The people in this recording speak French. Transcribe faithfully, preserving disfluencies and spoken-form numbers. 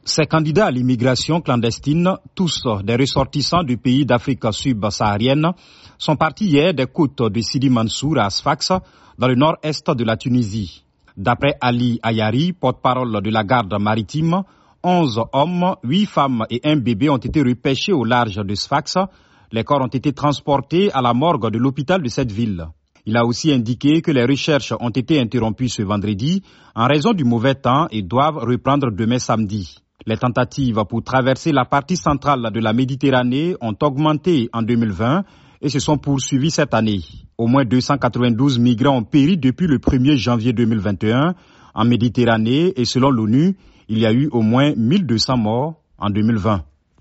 Ces candidats à l'immigration clandestine, tous des ressortissants du pays d'Afrique subsaharienne, sont partis hier des côtes de Sidi Mansour à Sfax, dans le nord-est de la Tunisie. D'après Ali Ayari, porte-parole de la garde maritime, onze hommes, huit femmes et un bébé ont été repêchés au large de Sfax. Les corps ont été transportés à la morgue de l'hôpital de cette ville. Il a aussi indiqué que les recherches ont été interrompues ce vendredi en raison du mauvais temps et doivent reprendre demain samedi. Les tentatives pour traverser la partie centrale de la Méditerranée ont augmenté en deux mille vingt et se sont poursuivies cette année. Au moins deux cent quatre-vingt-douze migrants ont péri depuis le premier janvier deux mille vingt et un en Méditerranée et selon l'ONU, il y a eu au moins mille deux cents morts en deux mille vingt.